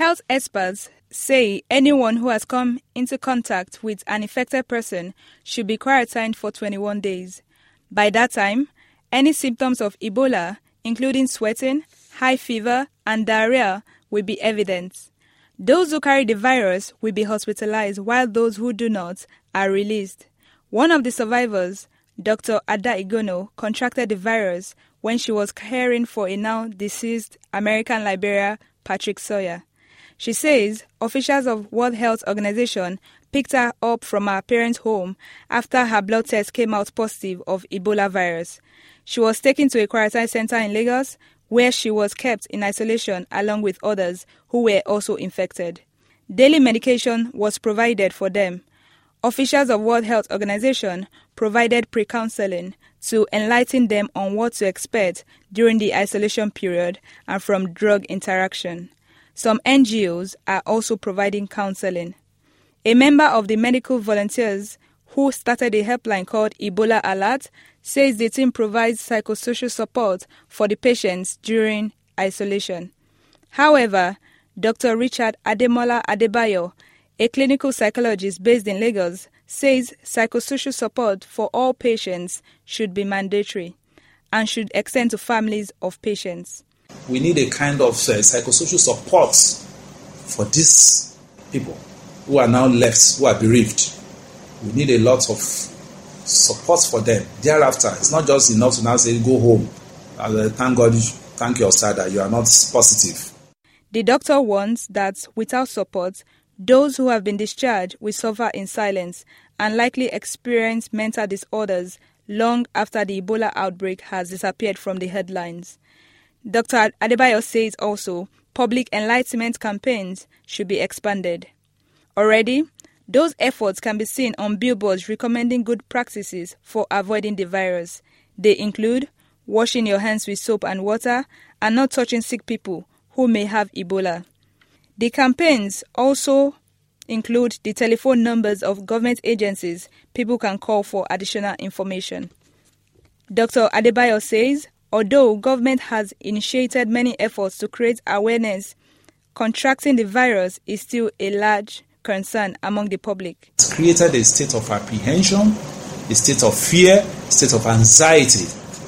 Health experts say anyone who has come into contact with an infected person should be quarantined for 21 days. By that time, any symptoms of Ebola, including sweating, high fever, and diarrhea, will be evident. Those who carry the virus will be hospitalized, while those who do not are released. One of the survivors, Dr. Ada Igono, contracted the virus when she was caring for a now deceased American Liberian Patrick Sawyer. She says officials of World Health Organization picked her up from her parents' home after her blood test came out positive of Ebola virus. She was taken to a quarantine center in Lagos, where she was kept in isolation along with others who were also infected. Daily medication was provided for them. Officials of World Health Organization provided pre-counseling to enlighten them on what to expect during the isolation period and from drug interaction. Some NGOs are also providing counseling. A member of the medical volunteers who started a helpline called Ebola Alert says the team provides psychosocial support for the patients during isolation. However, Dr. Richard Ademola Adebayo, a clinical psychologist based in Lagos, says psychosocial support for all patients should be mandatory and should extend to families of patients. We need a kind of psychosocial support for these people who are now left, who are bereaved. We need a lot of support for them. Thereafter, it's not just enough to now say, go home. Thank God, thank your star that you are not positive. The doctor warns that without support, those who have been discharged will suffer in silence and likely experience mental disorders long after the Ebola outbreak has disappeared from the headlines. Dr. Adebayo says also public enlightenment campaigns should be expanded. Already, those efforts can be seen on billboards recommending good practices for avoiding the virus. They include washing your hands with soap and water and not touching sick people who may have Ebola. The campaigns also include the telephone numbers of government agencies people can call for additional information. Dr. Adebayo says, although government has initiated many efforts to create awareness, contracting the virus is still a large concern among the public. It's created a state of apprehension, a state of fear, a state of anxiety.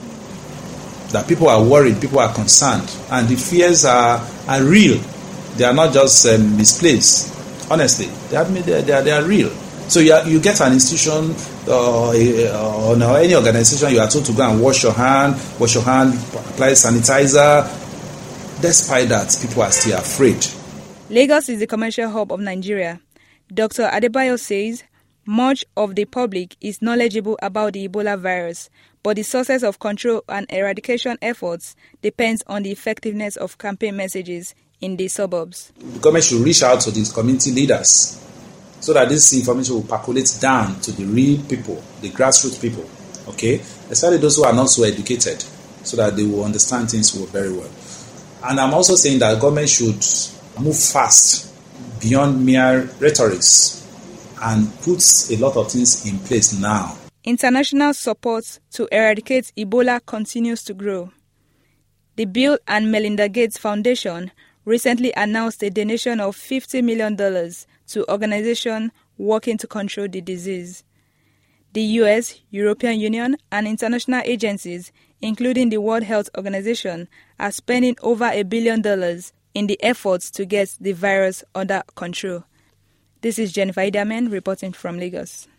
That people are worried, people are concerned, and the fears are real. They are not just misplaced. Honestly, they are real. So you get an institution or any organization, you are told to go and wash your hand, apply sanitizer. Despite that, people are still afraid. Lagos is the commercial hub of Nigeria. Dr. Adebayo says much of the public is knowledgeable about the Ebola virus, but the sources of control and eradication efforts depends on the effectiveness of campaign messages in the suburbs. The government should reach out to these community leaders so that this information will percolate down to the real people, the grassroots people, okay? Especially those who are not so educated, so that they will understand things very well. And I'm also saying that government should move fast beyond mere rhetorics and put a lot of things in place now. International support to eradicate Ebola continues to grow. The Bill and Melinda Gates Foundation recently announced a donation of $50 million to organizations working to control the disease. The US, European Union, and international agencies, including the World Health Organization, are spending over $1 billion in the efforts to get the virus under control. This is Jennifer Idamen reporting from Lagos.